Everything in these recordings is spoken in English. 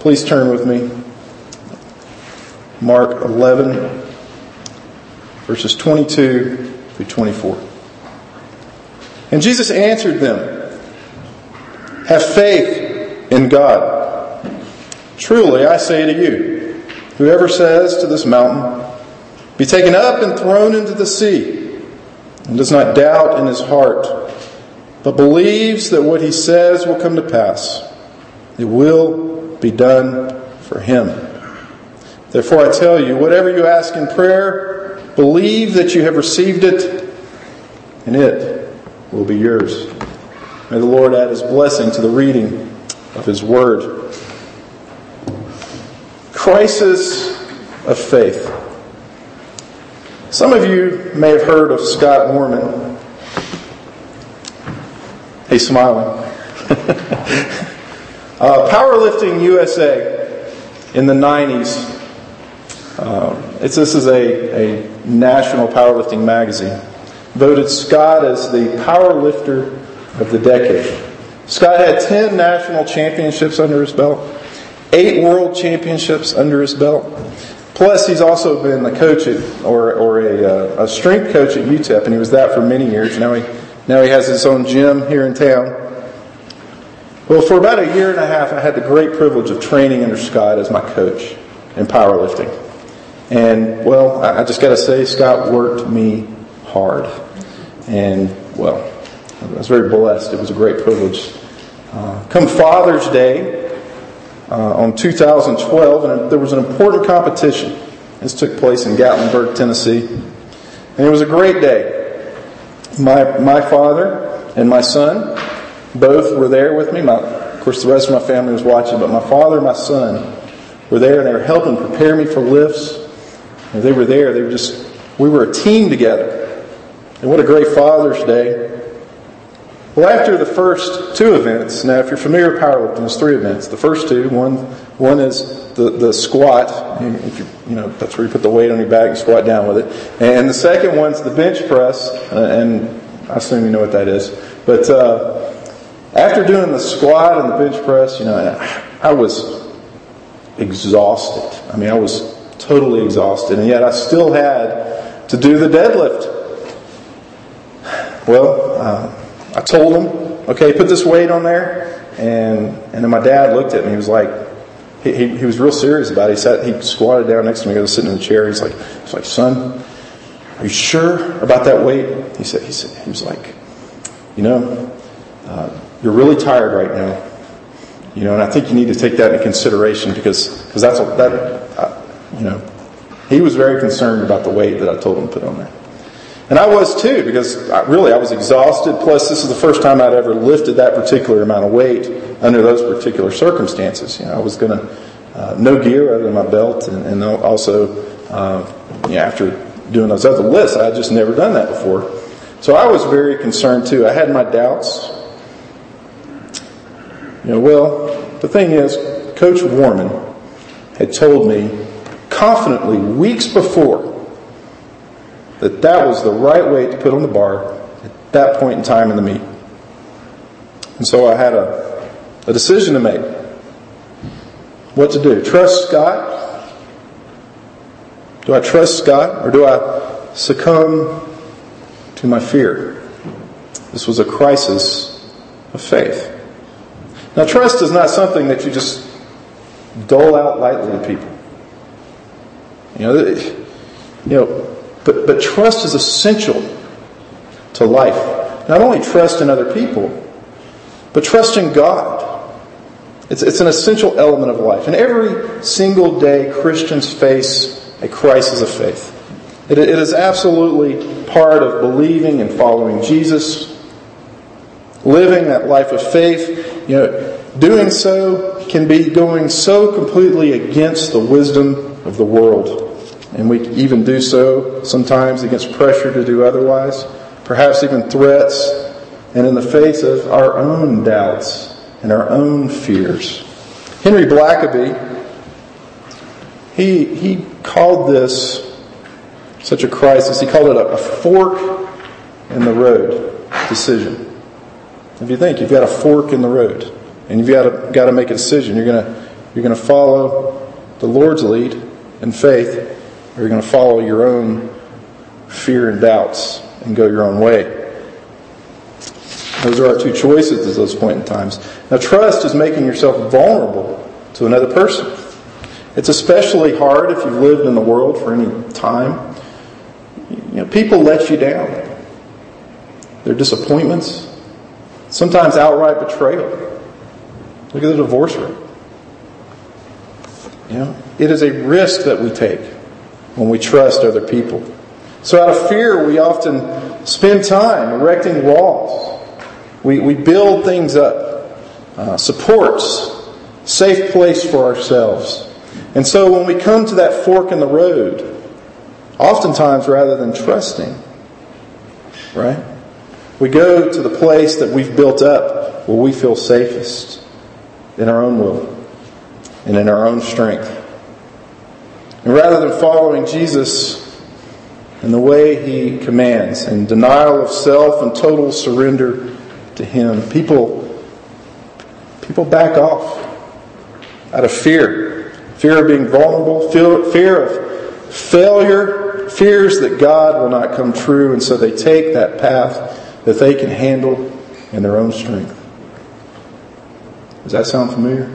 Please turn with me. Mark 11, verses 22 through 24. And Jesus answered them, "Have faith in God. Truly, I say to you, whoever says to this mountain, 'Be taken up and thrown into the sea,' and does not doubt in his heart, but believes that what he says will come to pass, it will be done for him. Therefore I tell you, whatever you ask in prayer, believe that you have received it, and it will be yours." May the Lord add His blessing to the reading of His Word. Crisis of faith. Some of you may have heard of Scott Moorman. He's smiling. Powerlifting USA in the 90s. This is a national powerlifting magazine. Voted Scott as the powerlifter of the decade. Scott had 10 national championships under his belt, 8 world championships under his belt. Plus, he's also been a coach at, or a strength coach at UTEP, and he was that for many years. Now he has his own gym here in town. Well, for about a year and a half, I had the great privilege of training under Scott as my coach in powerlifting. And, well, I just got to say, Scott worked me hard. And, well, I was very blessed. It was a great privilege. Come Father's Day on 2012, and there was an important competition. This took place in Gatlinburg, Tennessee. And it was a great day. My father and my son both were there with me. Of course, the rest of my family was watching, but my father and my son were there, and they were helping prepare me for lifts. And they were there. We were a team together. And what a great Father's Day. Well, after the first 2 events, now if you're familiar with powerlifting, there's 3 events. The first 2, one is the squat. If that's where you put the weight on your back and squat down with it. And the second one's the bench press, and I assume you know what that is. But after doing the squat and the bench press, I was exhausted. I was totally exhausted, and yet I still had to do the deadlift. Well, I told him, "Okay, put this weight on there," and then my dad looked at me. He was like, he was real serious about it. He squatted down next to me. I was sitting in the chair. He's like, "Son, are you sure about that weight?" He was like, "You're really tired right now, and I think you need to take that into consideration because he was very concerned about the weight that I told him to put on there." And I was too, because I was exhausted. Plus, this is the first time I'd ever lifted that particular amount of weight under those particular circumstances. I was going to, no gear other than my belt, and also, after doing those other lifts, I had just never done that before. So I was very concerned too. I had my doubts. Well, the thing is, Coach Warman had told me confidently weeks before that was the right weight to put on the bar at that point in time in the meet. And so I had a decision to make. What to do? Trust Scott? Do I trust Scott, or do I succumb to my fear? This was a crisis of faith. Now, trust is not something that you just dole out lightly to people. But trust is essential to life. Not only trust in other people, but trust in God. It's an essential element of life. And every single day, Christians face a crisis of faith. It is absolutely part of believing and following Jesus, living that life of faith. Doing so can be going so completely against the wisdom of the world. And we even do so sometimes against pressure to do otherwise, perhaps even threats, and in the face of our own doubts and our own fears. Henry Blackaby, he called this such a crisis. He called it a fork in the road decision. If you think you've got a fork in the road and you've got to make a decision, you're going You're going to follow the Lord's lead in faith, or you're going to follow your own fear and doubts and go your own way. Those are our two choices at those point in times. Now, trust is making yourself vulnerable to another person. It's especially hard if you've lived in the world for any time. People let you down. Their disappointments, sometimes outright betrayal. Look at the divorce rate. It is a risk that we take when we trust other people. So out of fear, we often spend time erecting walls. We build things up, supports, safe place for ourselves. And so when we come to that fork in the road, oftentimes rather than trusting, right, we go to the place that we've built up where we feel safest in our own will and in our own strength. And rather than following Jesus in the way He commands, in denial of self and total surrender to Him, people back off out of fear. Fear of being vulnerable, fear of failure, fears that God will not come true, and so they take that path that they can handle in their own strength. Does that sound familiar?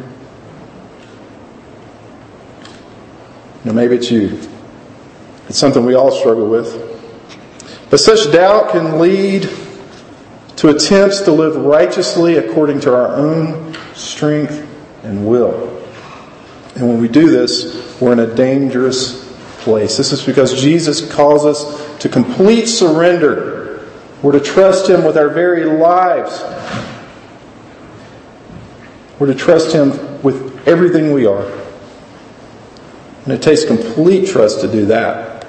Maybe it's you. It's something we all struggle with. But such doubt can lead to attempts to live righteously according to our own strength and will. And when we do this, we're in a dangerous place. This is because Jesus calls us to complete surrender. We're to trust Him with our very lives. We're to trust Him with everything we are. And it takes complete trust to do that.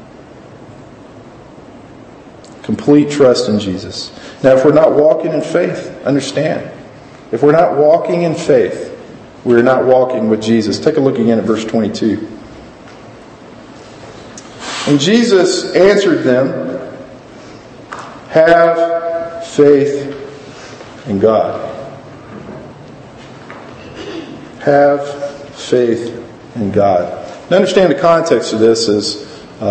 Complete trust in Jesus. Now, if we're not walking in faith, understand. If we're not walking in faith, we're not walking with Jesus. Take a look again at verse 22. And Jesus answered them, "Have faith in God." Have faith in God. Now understand the context of this is,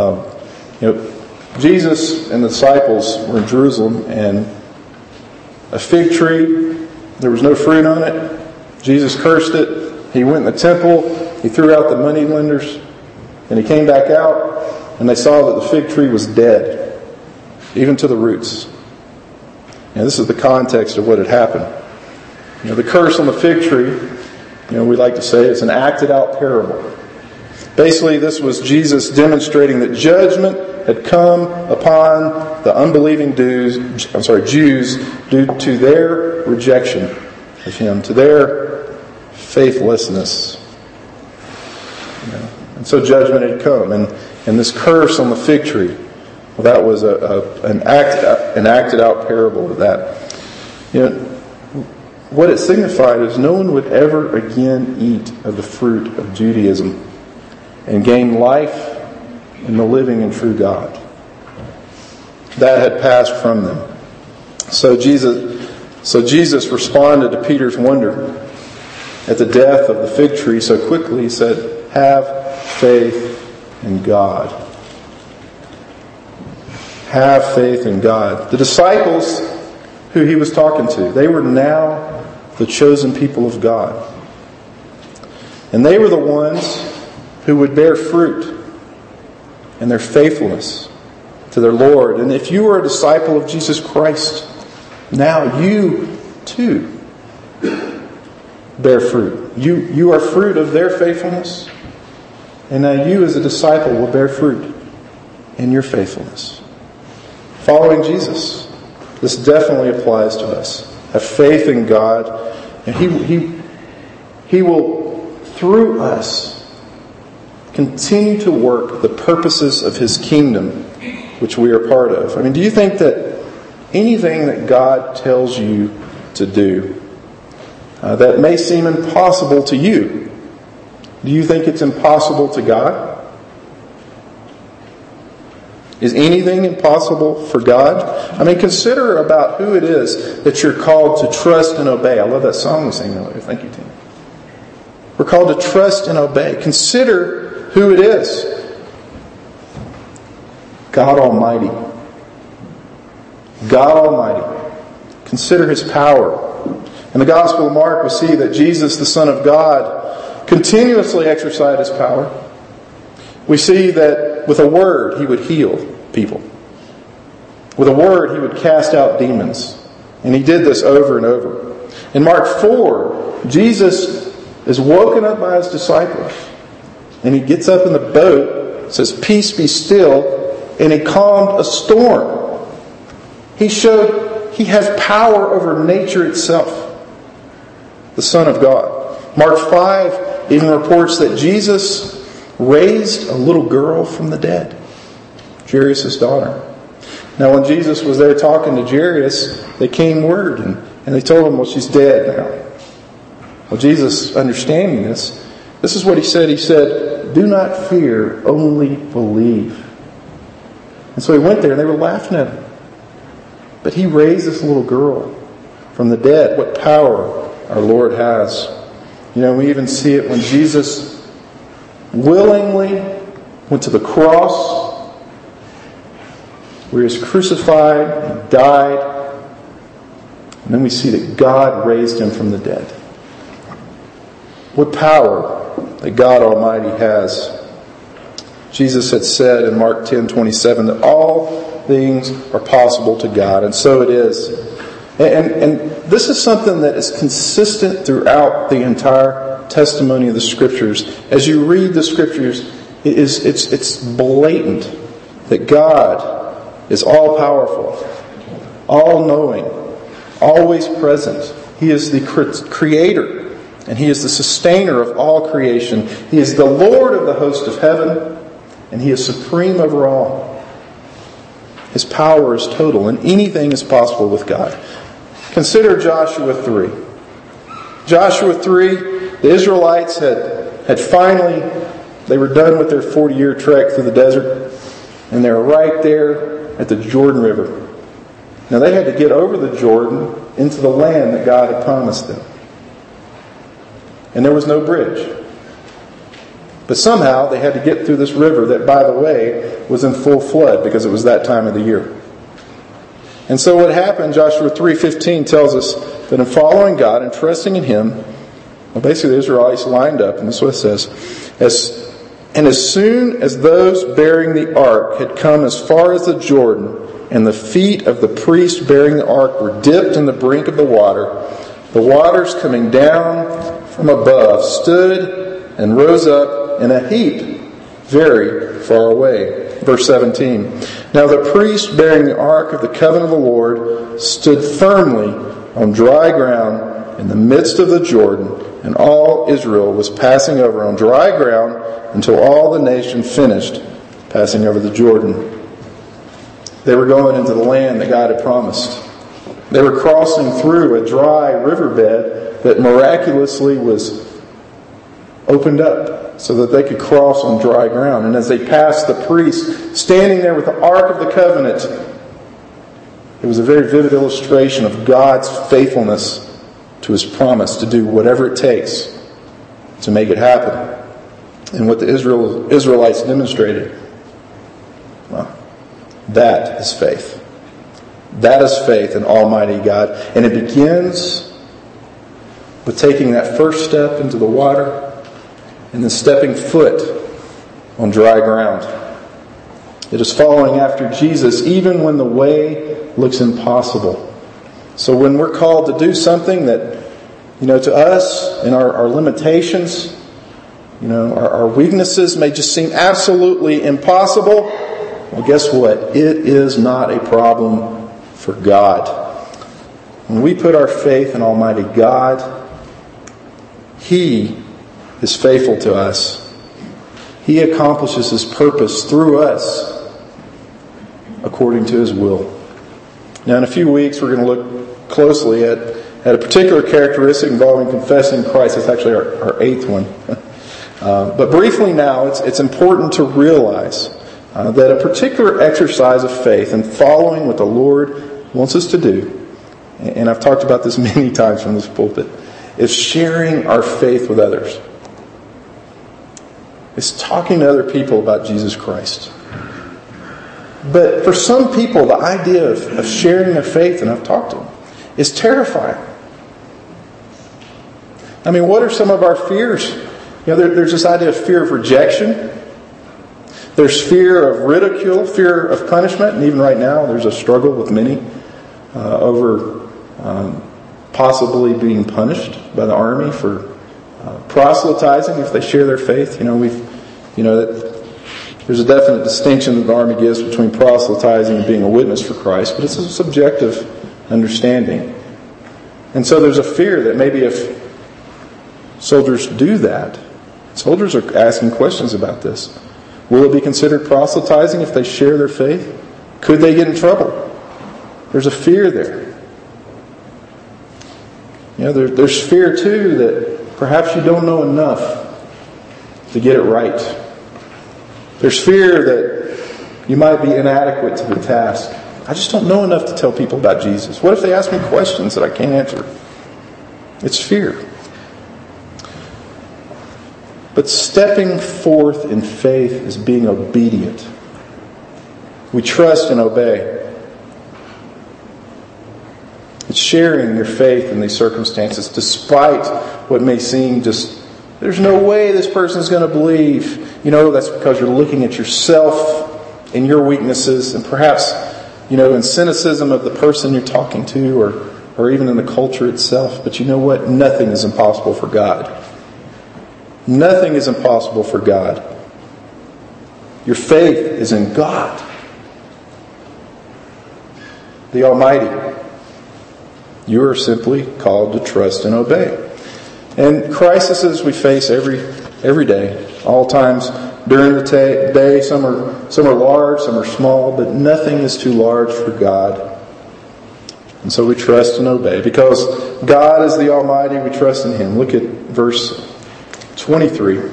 Jesus and the disciples were in Jerusalem, and a fig tree, there was no fruit on it. Jesus cursed it. He went in the temple. He threw out the money lenders. And He came back out, and they saw that the fig tree was dead, even to the roots. Now this is the context of what had happened. The curse on the fig tree, we like to say, is an acted out parable. Basically, this was Jesus demonstrating that judgment had come upon the unbelieving Jews due to their rejection of Him, to their faithlessness. And so judgment had come. And this curse on the fig tree, well, that was an acted out parable of that. What it signified is no one would ever again eat of the fruit of Judaism and gain life in the living and true God. That had passed from them. So Jesus responded to Peter's wonder at the death of the fig tree so quickly. He said, "Have faith in God." Have faith in God. The disciples who He was talking to, they were now the chosen people of God. And they were the ones who would bear fruit in their faithfulness to their Lord. And if you are a disciple of Jesus Christ, now you too bear fruit. You are fruit of their faithfulness. And now you as a disciple will bear fruit in your faithfulness. Following Jesus. This definitely applies to us. Have faith in God. And He will, through us, continue to work the purposes of His kingdom, which we are part of. Do you think that anything that God tells you to do that may seem impossible to you, do you think it's impossible to God? Is anything impossible for God? Consider about who it is that you're called to trust and obey. I love that song we sang earlier. Thank you, Tim. We're called to trust and obey. Consider who it is. God Almighty. God Almighty. Consider His power. In the Gospel of Mark, we see that Jesus, the Son of God, continuously exercised His power. We see that with a word He would heal people. With a word He would cast out demons. And He did this over and over. In Mark 4, Jesus is woken up by His disciples. And He gets up in the boat, says, "Peace be still," and He calmed a storm. He showed He has power over nature itself. The Son of God. Mark 5 even reports that Jesus raised a little girl from the dead. Jairus' daughter. Now when Jesus was there talking to Jairus, they came word and they told him, well, she's dead now. Well, Jesus, understanding this is what He said. He said, "Do not fear, only believe." And so He went there and they were laughing at Him. But He raised this little girl from the dead. What power our Lord has. You know, we even see it when Jesus willingly went to the cross, where He was crucified and died. And then we see that God raised Him from the dead. What power that God Almighty has. Jesus had said in Mark 10:27 that all things are possible to God, and so it is. And this is something that is consistent throughout the entire testimony of the Scriptures. As you read the Scriptures, it's blatant that God is all-powerful, all-knowing, always present. He is the Creator, and He is the sustainer of all creation. He is the Lord of the host of heaven, and He is supreme over all. His power is total, and anything is possible with God. Consider Joshua 3. Joshua 3, the Israelites had finally, they were done with their 40-year trek through the desert, and they were right there at the Jordan River. Now they had to get over the Jordan into the land that God had promised them. And there was no bridge. But somehow they had to get through this river that, by the way, was in full flood because it was that time of the year. And so what happened, Joshua 3:15 tells us that in following God and trusting in Him, well, basically the Israelites lined up, and this is what it says, as soon as those bearing the ark had come as far as the Jordan, and the feet of the priest bearing the ark were dipped in the brink of the waters coming down from above stood and rose up in a heap very far away. Verse 17. Now the priest bearing the ark of the covenant of the Lord stood firmly on dry ground in the midst of the Jordan, and all Israel was passing over on dry ground until all the nation finished passing over the Jordan. They were going into the land that God had promised. They were crossing through a dry riverbed that miraculously was opened up so that they could cross on dry ground. And as they passed the priest standing there with the Ark of the Covenant, it was a very vivid illustration of God's faithfulness to His promise to do whatever it takes to make it happen. And what the Israelites demonstrated, well, that is faith. That is faith in Almighty God. And it begins with taking that first step into the water and then stepping foot on dry ground. It is following after Jesus even when the way looks impossible. So when we're called to do something that, to us and our limitations, our weaknesses may just seem absolutely impossible, well, guess what? It is not a problem for God. When we put our faith in Almighty God, He is faithful to us. He accomplishes His purpose through us according to His will. Now in a few weeks we're going to look closely at a particular characteristic involving confessing Christ. It's actually our eighth one. But briefly now, it's important to realize that a particular exercise of faith and following what the Lord wants us to do, and I've talked about this many times from this pulpit, is sharing our faith with others. is talking to other people about Jesus Christ. But for some people, the idea of sharing their faith, and I've talked to them, is terrifying. I mean, what are some of our fears? There's this idea of fear of rejection. There's fear of ridicule, fear of punishment, and even right now there's a struggle with many over possibly being punished by the army for proselytizing if they share their faith. There's a definite distinction that the army gives between proselytizing and being a witness for Christ, but it's a subjective understanding. And so there's a fear that maybe if soldiers do that, soldiers are asking questions about this. Will it be considered proselytizing if they share their faith? Could they get in trouble? There's a fear there. There's fear too that perhaps you don't know enough to get it right. There's fear that you might be inadequate to the task. I just don't know enough to tell people about Jesus. What if they ask me questions that I can't answer? It's fear. But stepping forth in faith is being obedient. We trust and obey. It's sharing your faith in these circumstances despite what may seem just, there's no way this person's going to believe. That's because you're looking at yourself and your weaknesses and perhaps, in cynicism of the person you're talking to or even in the culture itself. But you know what? Nothing is impossible for God. Nothing is impossible for God. Your faith is in God, the Almighty. You are simply called to trust and obey. And crises we face every day, all times during the day. Some are large, some are small, but nothing is too large for God. And so we trust and obey. Because God is the Almighty, we trust in Him. Look at verse 23.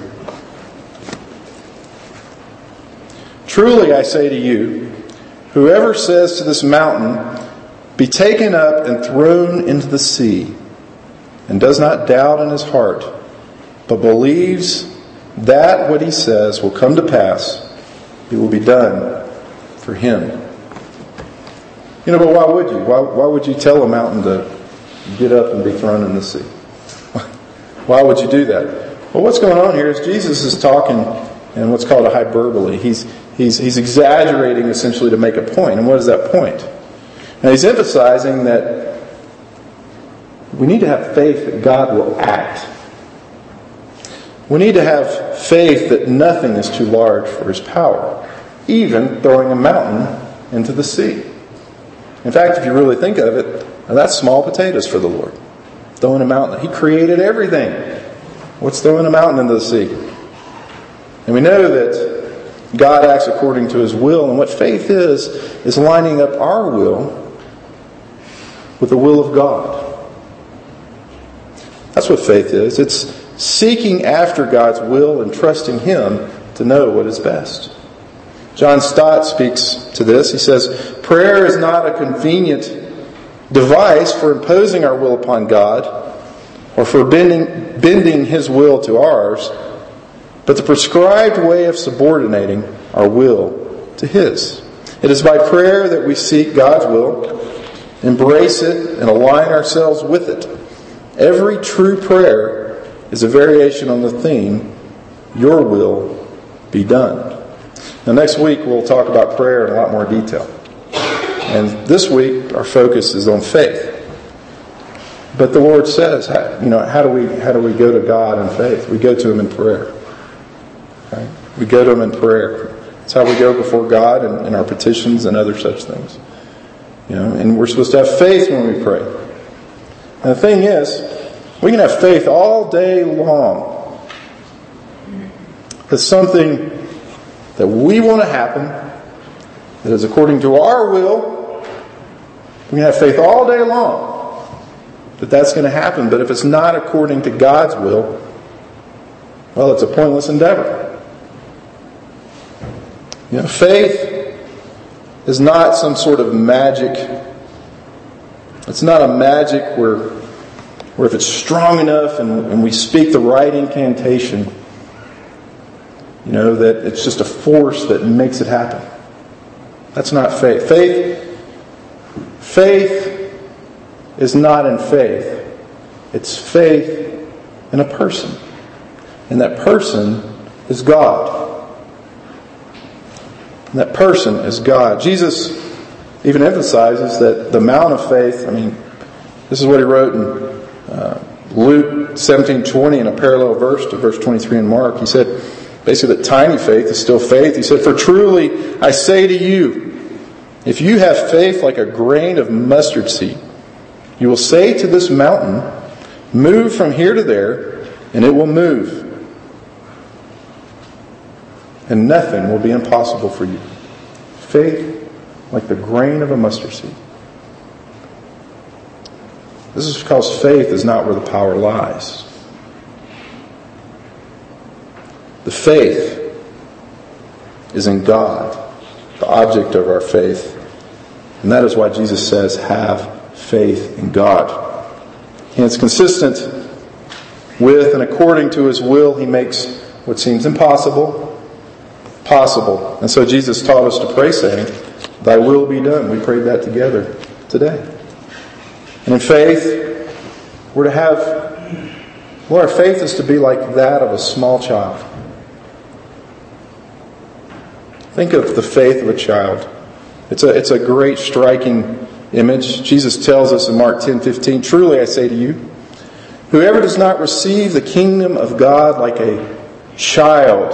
Truly I say to you, whoever says to this mountain, be taken up and thrown into the sea, and does not doubt in his heart, but believes that what he says will come to pass, it will be done for him. But why would you? Why would you tell a mountain to get up and be thrown in the sea? Why would you do that? Well, what's going on here is Jesus is talking in what's called a hyperbole. He's exaggerating essentially to make a point. And what is that point? And he's emphasizing that we need to have faith that God will act. We need to have faith that nothing is too large for His power, even throwing a mountain into the sea. In fact, if you really think of it, that's small potatoes for the Lord. Throwing a mountain. He created everything. What's throwing a mountain into the sea? And we know that God acts according to His will. And what faith is lining up our will with the will of God. That's what faith is. It's seeking after God's will and trusting Him to know what is best. John Stott speaks to this. He says, prayer is not a convenient device for imposing our will upon God or for bending His will to ours, but the prescribed way of subordinating our will to His. It is by prayer that we seek God's will, embrace it, and align ourselves with it. Every true prayer is a variation on the theme, your will be done. Now next week we'll talk about prayer in a lot more detail. And this week our focus is on faith. But the Lord says, how do we go to God in faith? We go to Him in prayer. Okay? We go to Him in prayer. That's how we go before God in our petitions and other such things. And we're supposed to have faith when we pray. And the thing is, we can have faith all day long. It's something that we want to happen, that is according to our will. We can have faith all day long that that's going to happen. But if it's not according to God's will, well, it's a pointless endeavor. Faith is not some sort of magic. It's not a magic where if it's strong enough and we speak the right incantation, that it's just a force that makes it happen. That's not faith. Faith is not in faith. It's faith in a person. And that person is God. And that person is God. Jesus even emphasizes that the amount of faith, this is what he wrote in Luke 17:20 in a parallel verse to verse 23 in Mark. He said, basically, that tiny faith is still faith. He said, "For truly I say to you, if you have faith like a grain of mustard seed, you will say to this mountain, 'Move from here to there,' and it will move. And nothing will be impossible for you." Faith like the grain of a mustard seed. This is because faith is not where the power lies. The faith is in God, the object of our faith. And that is why Jesus says, have faith in God. And it's consistent with and according to His will, He makes what seems impossible possible. And so Jesus taught us to pray, saying, "Thy will be done." We prayed that together today. And in faith, our faith is to be like that of a small child. Think of the faith of a child. It's a great, striking image. Jesus tells us in Mark 10:15, "Truly I say to you, whoever does not receive the kingdom of God like a child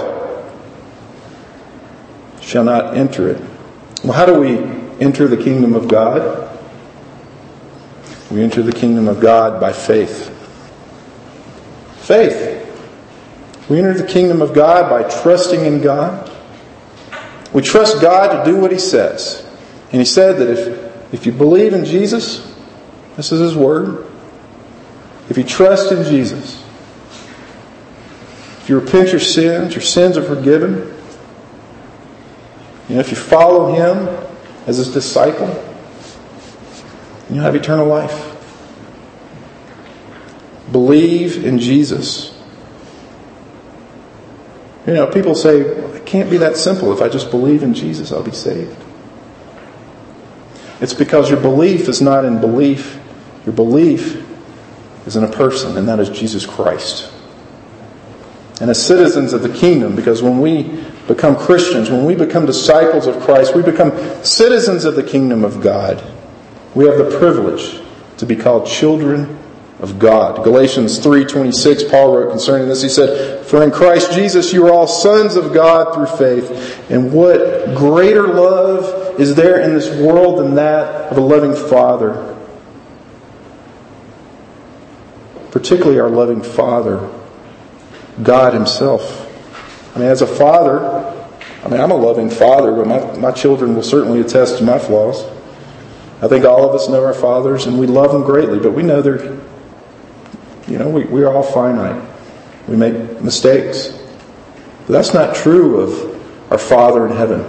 shall not enter it." Well, how do we enter the kingdom of God? We enter the kingdom of God by faith. Faith. We enter the kingdom of God by trusting in God. We trust God to do what He says. And He said that if you believe in Jesus, this is His word, if you trust in Jesus, if you repent your sins are forgiven. If you follow Him as His disciple, you'll have eternal life. Believe in Jesus. People say, it can't be that simple. If I just believe in Jesus, I'll be saved. It's because your belief is not in belief. Your belief is in a person, and that is Jesus Christ. And as citizens of the kingdom, because when we become Christians, when we become disciples of Christ, we become citizens of the kingdom of God. We have the privilege to be called children of God. Galatians 3:26, Paul wrote concerning this, he said, "For in Christ Jesus you are all sons of God through faith. And what greater love is there in this world than that of a loving Father?" Particularly our loving Father, God Himself. As a father, I'm a loving father, but my children will certainly attest to my flaws. I think all of us know our fathers, and we love them greatly, but we know we are all finite. We make mistakes. But that's not true of our Father in heaven.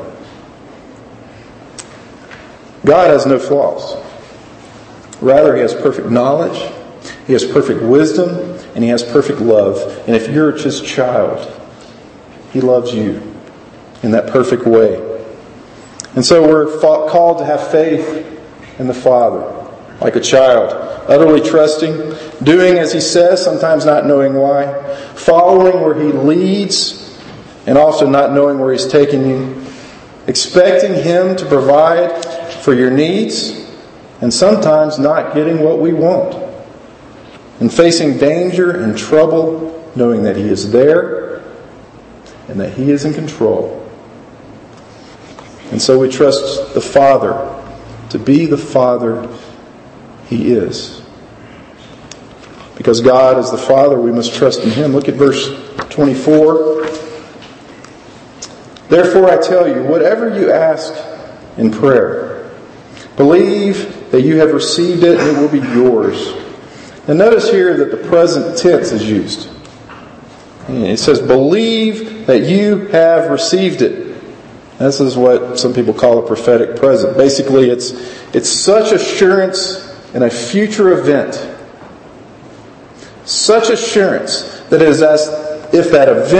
God has no flaws. Rather, He has perfect knowledge, He has perfect wisdom, and He has perfect love. And if you're His child, He loves you in that perfect way. And so we're called to have faith in the Father, like a child, utterly trusting, doing as He says, sometimes not knowing why, following where He leads, and also not knowing where He's taking you, expecting Him to provide for your needs, and sometimes not getting what we want, and facing danger and trouble, knowing that He is there, and that He is in control. And so we trust the Father to be the Father He is. Because God is the Father, we must trust in Him. Look at verse 24. "Therefore I tell you, whatever you ask in prayer, believe that you have received it and it will be yours." Now notice here that the present tense is used. It says, believe that you have received it. This is what some people call a prophetic present. Basically, it's such assurance in a future event. Such assurance that it is as if that event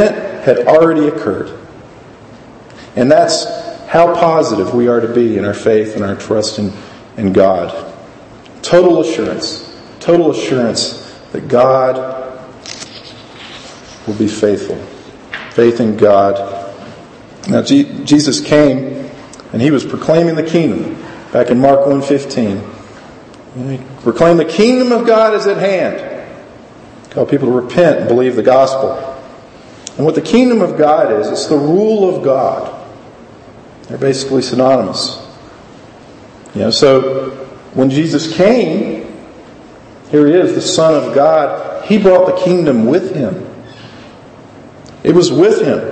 had already occurred. And that's how positive we are to be in our faith and our trust in God. Total assurance that God will be faithful. Faith in God. Now Jesus came and He was proclaiming the kingdom. Back in Mark 1:15. He proclaimed the kingdom of God is at hand. Call people to repent and believe the gospel. And what the kingdom of God is, it's the rule of God. They're basically synonymous. So when Jesus came, here He is, the Son of God. He brought the kingdom with Him. It was with Him.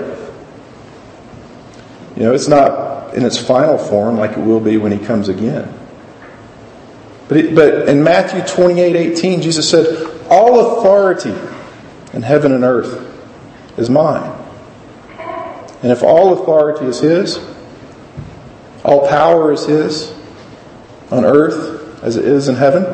It's not in its final form like it will be when He comes again. But in Matthew 28:18, Jesus said, all authority in heaven and earth is mine. And if all authority is His, all power is His, on earth as it is in heaven,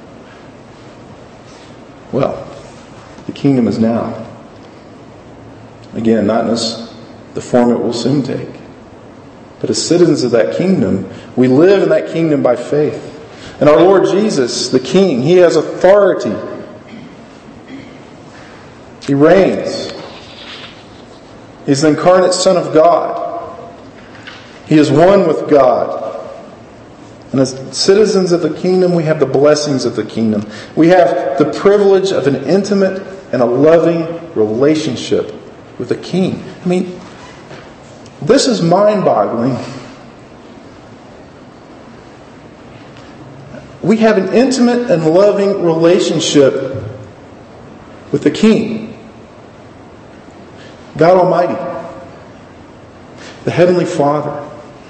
well, the kingdom is now. Again, not in the form it will soon take. But as citizens of that kingdom, we live in that kingdom by faith. And our Lord Jesus, the King, He has authority. He reigns. He's the incarnate Son of God. He is one with God. And as citizens of the kingdom, we have the blessings of the kingdom. We have the privilege of an intimate and a loving relationship with the King. This is mind-boggling. We have an intimate and loving relationship with the King, God Almighty, the Heavenly Father,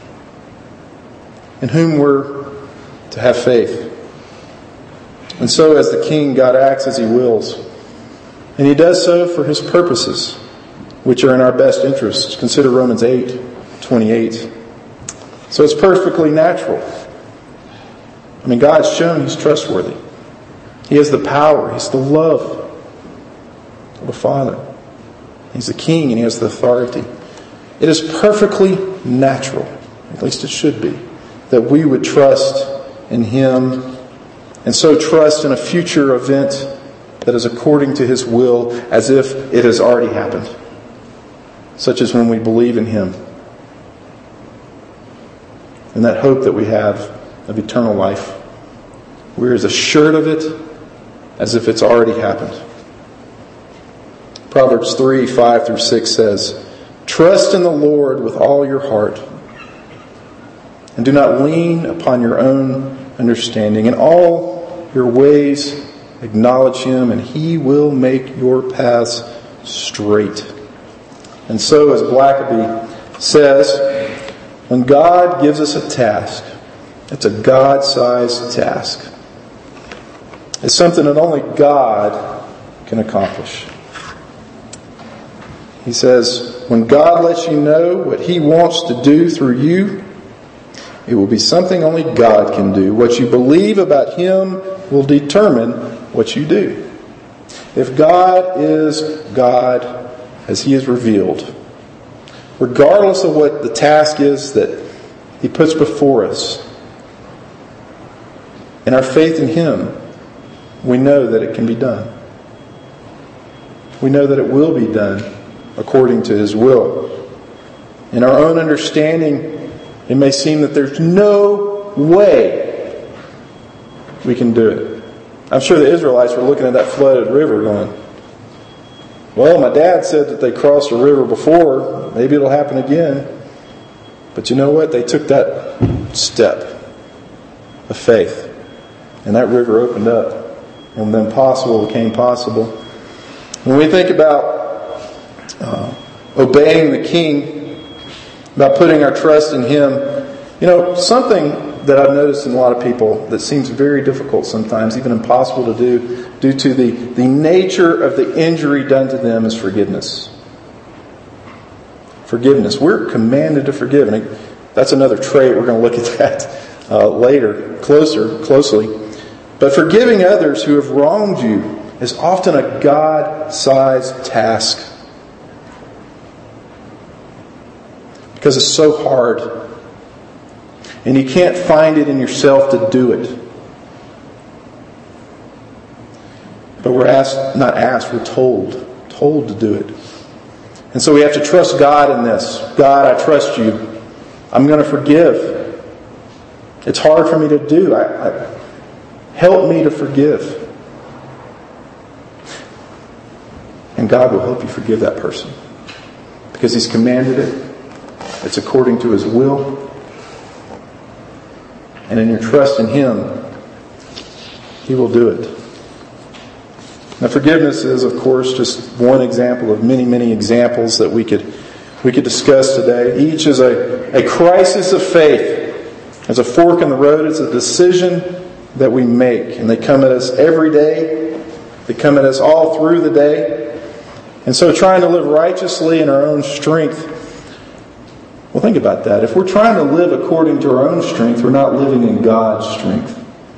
in whom we're to have faith. And so as the King, God acts as He wills. And He does so for His purposes, which are in our best interests. Consider Romans 8:28. So it's perfectly natural. God's shown He's trustworthy. He has the power. He's the love of the Father. He's the King and He has the authority. It is perfectly natural, at least it should be, that we would trust in Him and so trust in a future event that is according to His will as if it has already happened, such as when we believe in Him and that hope that we have of eternal life. We're as assured of it as if it's already happened. Proverbs 3:5-6 says, trust in the Lord with all your heart, and do not lean upon your own understanding. In all your ways acknowledge Him, and He will make your paths straight. And so, as Blackaby says, when God gives us a task, it's a God-sized task. It's something that only God can accomplish. He says, when God lets you know what He wants to do through you, it will be something only God can do. What you believe about Him will determine what you do. If God is God as He is revealed, regardless of what the task is that He puts before us, in our faith in Him, we know that it can be done. We know that it will be done according to His will. In our own understanding, it may seem that there's no way we can do it. I'm sure the Israelites were looking at that flooded river going, well, my dad said that they crossed a river before. Maybe it'll happen again. But you know what? They took that step of faith. And that river opened up. And the impossible became possible. When we think about obeying the King, about putting our trust in Him, something that I've noticed in a lot of people that seems very difficult sometimes, even impossible to do, due to the nature of the injury done to them, is forgiveness. Forgiveness. We're commanded to forgive. And that's another trait. We're going to look at that later, closely. But forgiving others who have wronged you is often a God-sized task. because it's so hard. And you can't find it in yourself to do it. But we're told to do it. And so we have to trust God in this. God, I trust you. I'm going to forgive. It's hard for me to do. Help me to forgive. And God will help you forgive that person. Because He's commanded it. It's according to His will. And in your trust in Him, He will do it. Now, forgiveness is, of course, just one example of many, many examples that we could discuss today. Each is a crisis of faith. It's a fork in the road. It's a decision that we make. And they come at us every day. They come at us all through the day. And so trying to live righteously in our own strength, well, think about that. If we're trying to live according to our own strength, we're not living in God's strength.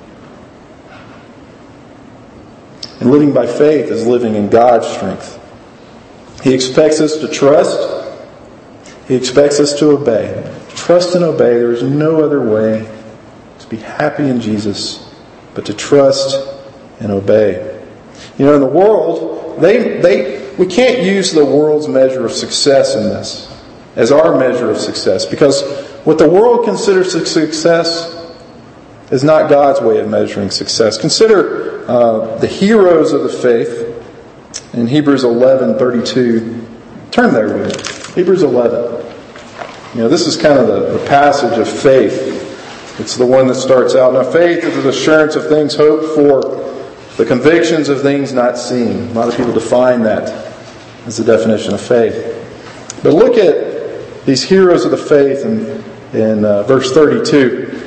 And living by faith is living in God's strength. He expects us to trust. He expects us to obey. Trust and obey. There is no other way to be happy in Jesus but to trust and obey. You know, in the world, we can't use the world's measure of success in this as our measure of success, because what the world considers success is not God's way of measuring success. Consider the heroes of the faith in Hebrews 11:32. Turn there with me. Hebrews 11. You know, this is kind of the passage of faith. It's the one that starts out. Now, faith is the assurance of things hoped for, the convictions of things not seen. A lot of people define that as the definition of faith. But look at these heroes of the faith in verse 32.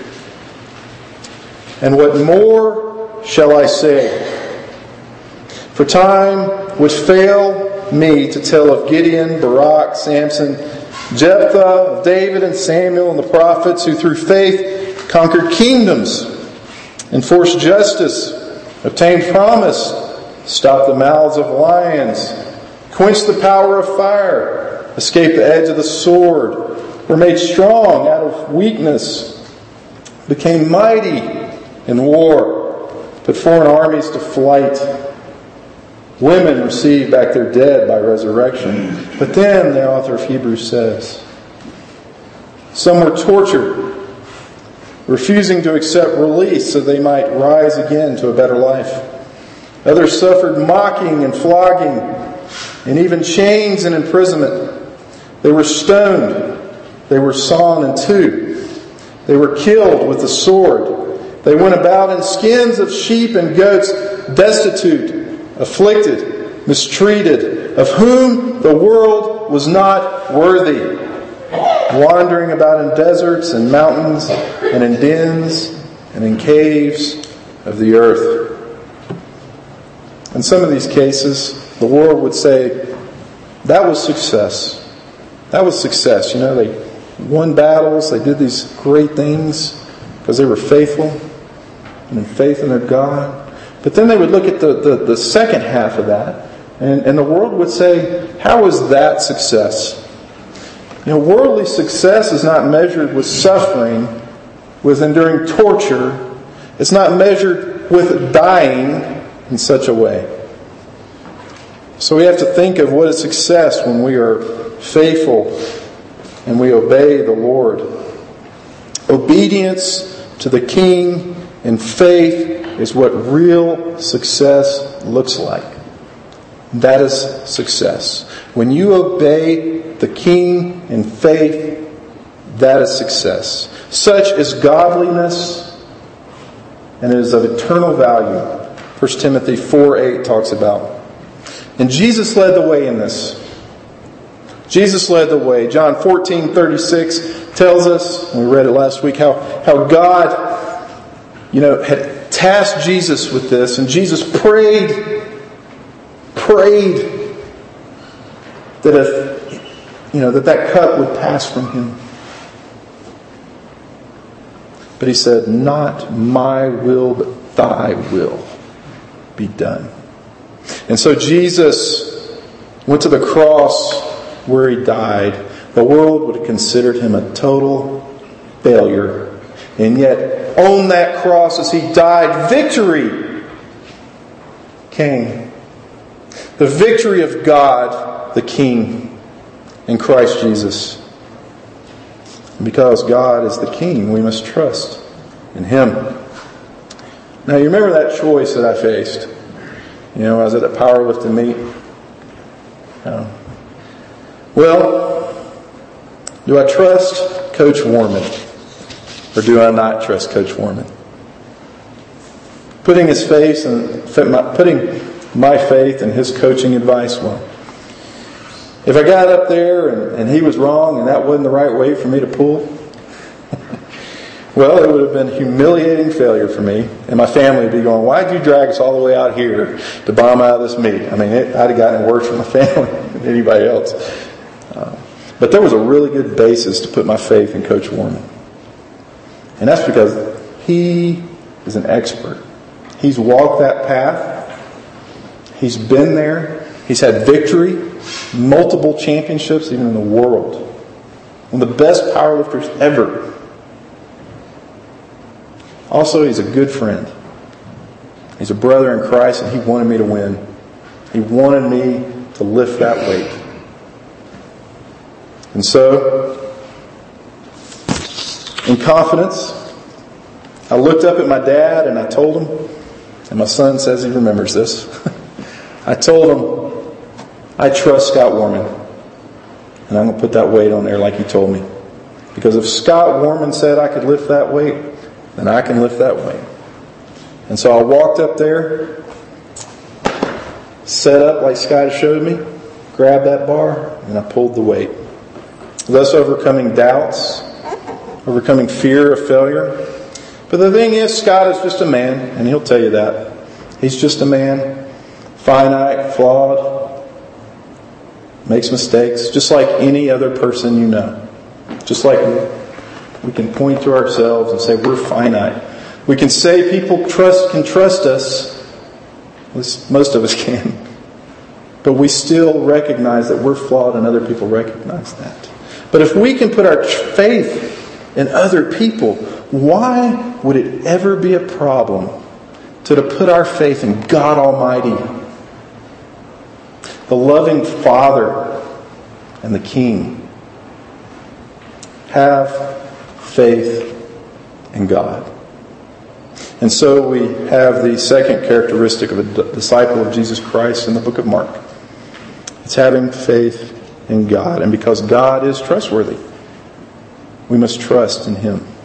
And what more shall I say? For time would fail me to tell of Gideon, Barak, Samson, Jephthah, David and Samuel and the prophets who through faith conquered kingdoms, enforced justice, obtained promise, stopped the mouths of lions, quenched the power of fire, escaped the edge of the sword, were made strong out of weakness, became mighty in war, put foreign armies to flight. Women received back their dead by resurrection. But then, the author of Hebrews says, some were tortured, refusing to accept release so they might rise again to a better life. Others suffered mocking and flogging, and even chains and imprisonment. They were stoned. They were sawn in two. They were killed with the sword. They went about in skins of sheep and goats, destitute, afflicted, mistreated, of whom the world was not worthy, wandering about in deserts and mountains and in dens and in caves of the earth. In some of these cases, the world would say, that was success. That was success. You know, they won battles, they did these great things because they were faithful and in faith in their God. But then they would look at the second half of that, and the world would say, how is that success? You know, worldly success is not measured with suffering, with enduring torture. It's not measured with dying in such a way. So we have to think of what is success when we are faithful and we obey the Lord. Obedience to the King in faith is what real success looks like. That is success. When you obey the King in faith, that is success. Such is godliness, and it is of eternal value. 1 Timothy 4:8 talks about. And Jesus led the way in this. Jesus led the way. John 14:36 tells us, and we read it last week, how God, had tasked Jesus with this, and Jesus prayed that if that cup would pass from him. But he said, not my will, but thy will be done. And so Jesus went to the cross where he died. The world would have considered him a total failure. And yet, on that cross as he died, victory came. The victory of God, the King, in Christ Jesus. And because God is the King, we must trust in Him. Now, you remember that choice that I faced? I was at a powerlifting meet. Well, do I trust Coach Warman? Or do I not trust Coach Warman? Putting my faith in his coaching advice, well, if I got up there and he was wrong and that wasn't the right way for me to pull, well, it would have been humiliating failure for me. And my family would be going, why'd you drag us all the way out here to bomb out of this meet? I mean, I'd have gotten worse for my family than anybody else. But there was a really good basis to put my faith in Coach Warman. And that's because he is an expert. He's walked that path. He's been there. He's had victory, multiple championships, even in the world. One of the best powerlifters ever. Also, he's a good friend. He's a brother in Christ, and he wanted me to win. He wanted me to lift that weight. And so, in confidence, I looked up at my dad and I told him, and my son says he remembers this, I told him, I trust Scott Warman, and I'm going to put that weight on there like he told me. Because if Scott Warman said I could lift that weight, then I can lift that weight. And so I walked up there, set up like Scott showed me, grabbed that bar, and I pulled the weight. Thus overcoming doubts, overcoming fear of failure. But the thing is, Scott is just a man, and he'll tell you that. He's just a man, finite, flawed, makes mistakes, just like any other person you know. Just like we can point to ourselves and say we're finite. We can say people can trust us. At least most of us can. But we still recognize that we're flawed and other people recognize that. But if we can put our faith in other people, why would it ever be a problem to put our faith in God Almighty, the loving Father and the King? Have faith in God. And so we have the second characteristic of a disciple of Jesus Christ in the book of Mark. It's having faith in God. And because God is trustworthy, we must trust in Him.